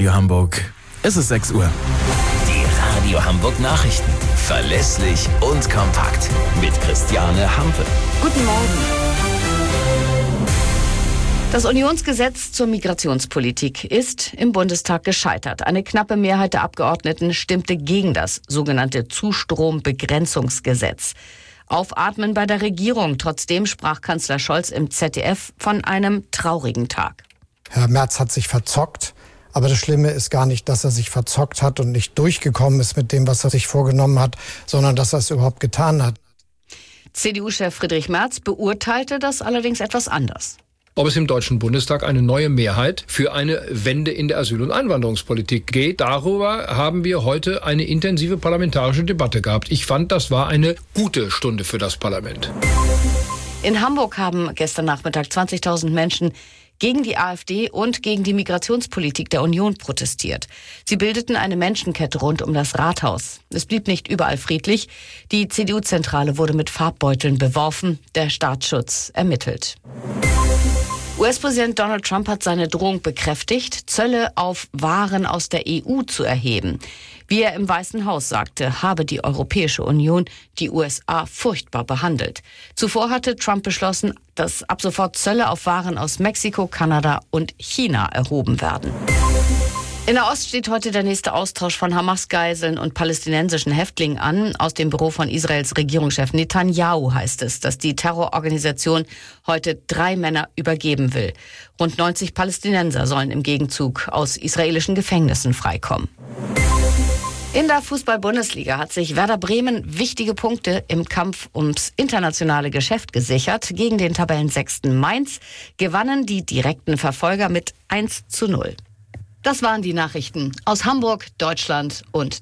Radio Hamburg. Es ist 6 Uhr. Die Radio Hamburg Nachrichten. Verlässlich und kompakt. Mit Christiane Hampe. Guten Morgen. Das Unionsgesetz zur Migrationspolitik ist im Bundestag gescheitert. Eine knappe Mehrheit der Abgeordneten stimmte gegen das sogenannte Zustrombegrenzungsgesetz. Aufatmen bei der Regierung. Trotzdem sprach Kanzler Scholz im ZDF von einem traurigen Tag. Herr Merz hat sich verzockt. Aber das Schlimme ist gar nicht, dass er sich verzockt hat und nicht durchgekommen ist mit dem, was er sich vorgenommen hat, sondern dass er es überhaupt getan hat. CDU-Chef Friedrich Merz beurteilte das allerdings etwas anders. Ob es im Deutschen Bundestag eine neue Mehrheit für eine Wende in der Asyl- und Einwanderungspolitik geht, darüber haben wir heute eine intensive parlamentarische Debatte gehabt. Ich fand, das war eine gute Stunde für das Parlament. In Hamburg haben gestern Nachmittag 20.000 Menschen gegen die AfD und gegen die Migrationspolitik der Union protestiert. Sie bildeten eine Menschenkette rund um das Rathaus. Es blieb nicht überall friedlich. Die CDU-Zentrale wurde mit Farbbeuteln beworfen. Der Staatsschutz ermittelt. US-Präsident Donald Trump hat seine Drohung bekräftigt, Zölle auf Waren aus der EU zu erheben. Wie er im Weißen Haus sagte, habe die Europäische Union die USA furchtbar behandelt. Zuvor hatte Trump beschlossen, dass ab sofort Zölle auf Waren aus Mexiko, Kanada und China erhoben werden. In der Ost steht heute der nächste Austausch von Hamas-Geiseln und palästinensischen Häftlingen an. Aus dem Büro von Israels Regierungschef Netanyahu heißt es, dass die Terrororganisation heute 3 Männer übergeben will. Rund 90 Palästinenser sollen im Gegenzug aus israelischen Gefängnissen freikommen. In der Fußball-Bundesliga hat sich Werder Bremen wichtige Punkte im Kampf ums internationale Geschäft gesichert. Gegen den Tabellensechsten Mainz gewannen die direkten Verfolger mit 1:0. Das waren die Nachrichten aus Hamburg, Deutschland und